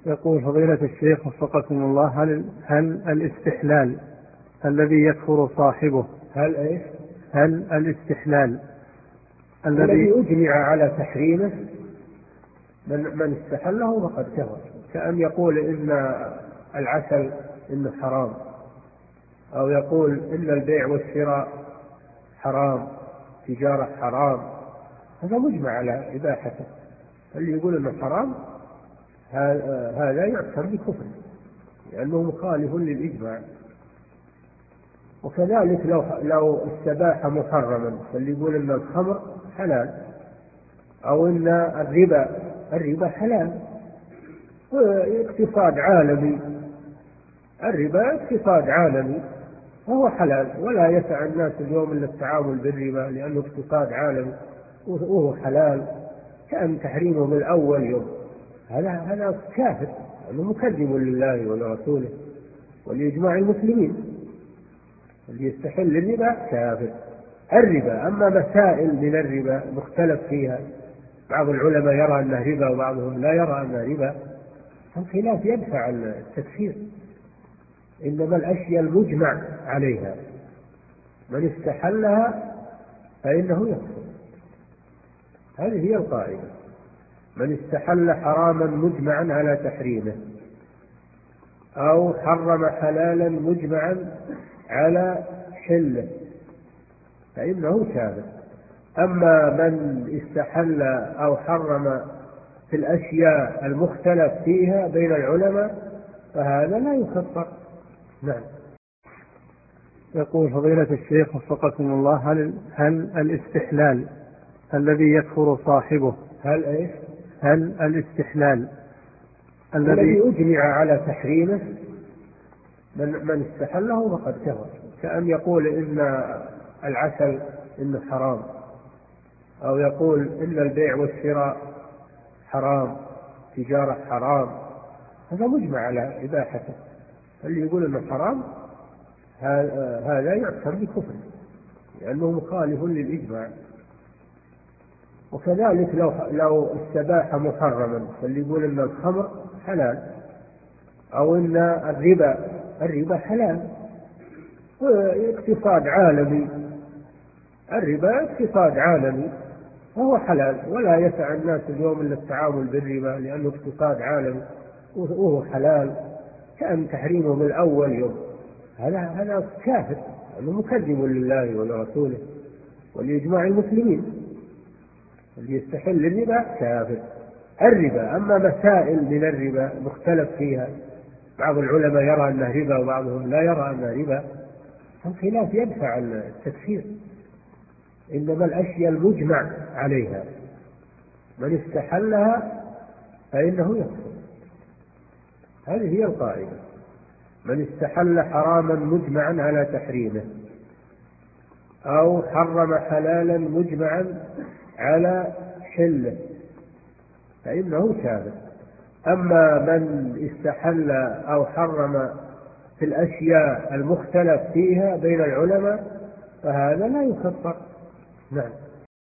يقول فضيلة الشيخ وفقكم الله، هل الاستحلال الذي يكفر صاحبه، هل إيش؟ هل الاستحلال الذي أجمع على تحريمه من استحله فقد كفر، كأن يقول إن العسل إنه حرام، أو يقول إن البيع والشراء حرام، تجارة حرام، هذا مجمع على إباحته. اللي يقول إنه حرام هذا يعتبر بكفر لأنه مخالف للإجماع. وكذلك لو استباح محرما، فاللي يقول إن الخمر حلال أو إن الربا حلال، اقتصاد عالمي، الربا اقتصاد عالمي وهو حلال، ولا يسع الناس اليوم إلا التعامل بالربا لأنه اقتصاد عالمي وهو حلال، كأن تحريمه من أول يوم. هذا كافر، لأنه مكذب لله ولرسوله ولإجماع المسلمين. اللي يستحل الربا كافر. الربا أما مسائل من الربا مختلف فيها، بعض العلماء يرى أنه ربا وبعضهم لا يرى أنه ربا، الخلاف يدفع التكفير. إنما الأشياء المجمع عليها من استحلها فإنه يكفر. هذه هي القاعدة. من استحل حراما مجمعا على تحريمه أو حرم حلالا مجمعا على حله فإنه كافر. أما من استحل أو حرم في الأشياء المختلف فيها بين العلماء فهذا لا يكفر. نعم. يقول فضيلة الشيخ وفقكم الله، هل الاستحلال الذي يكفر صاحبه، هل إيش؟ هل الاستحلال الذي أجمع على تحريمه من استحله فقد كفر، كأن يقول إن العسل إنه حرام، أو يقول إن البيع والشراء حرام، تجارة حرام، هذا مجمع على إباحته. اللي يقول إنه حرام هذا يعتبر بكفر لأنه مخالف للإجماع. وكذلك لو استباح محرما، فاللي يقول إن الخمر حلال أو إن الربا حلال، اقتصاد عالمي، الربا اقتصاد عالمي وهو حلال، ولا يسع الناس اليوم إلا التعامل بالربا لأنه اقتصاد عالمي وهو حلال، كأن تحريمه من أول يوم. هذا كافر، لأنه مكذب لله ولرسوله ولإجماع المسلمين. اللي يستحل الربا كافر. الربا أما مسائل من الربا مختلف فيها، بعض العلماء يرى أنه ربا وبعضهم لا يرى أنه ربا، الخلاف يدفع التكفير. إنما الأشياء المجمع عليها من استحلها فإنه يكفر. هذه هي القاعدة. من استحل حراما مجمعا على تحريمه أو حرم حلالا مجمعا على حله فإنه كافر. أما من استحل أو حرم في الأشياء المختلف فيها بين العلماء فهذا لا يكفر. نعم.